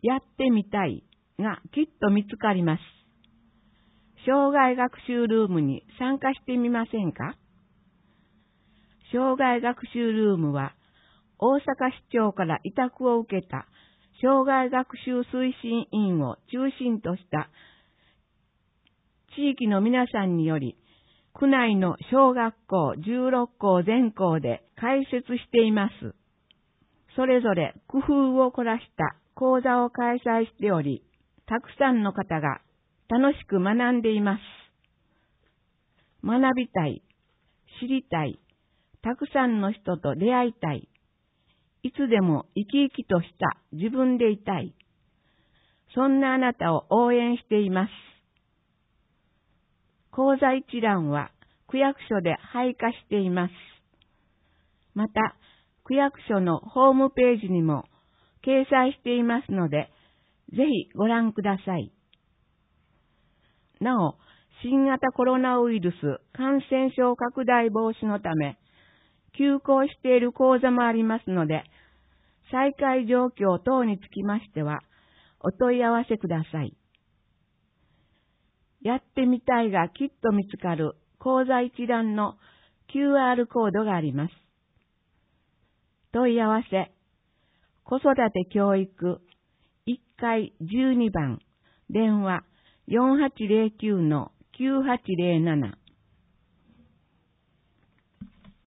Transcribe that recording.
やってみたいがきっと見つかります。生涯学習ルームに参加してみませんか？生涯学習ルームは大阪市長から委託を受けた生涯学習推進委員を中心とした地域の皆さんにより、区内の小学校16校全校で開設しています。それぞれ工夫を凝らした講座を開催しており、たくさんの方が楽しく学んでいます。学びたい、知りたい、たくさんの人と出会いたい、いつでも生き生きとした自分でいたい。そんなあなたを応援しています。講座一覧は区役所で配下しています。また、区役所のホームページにも掲載していますので、ぜひご覧ください。なお、新型コロナウイルス感染症拡大防止のため、休校している講座もありますので、再開状況等につきましては、お問い合わせください。やってみたいがきっと見つかる講座一覧の QR コードがあります。問い合わせ、子育て教育1階12番、電話 4809-9807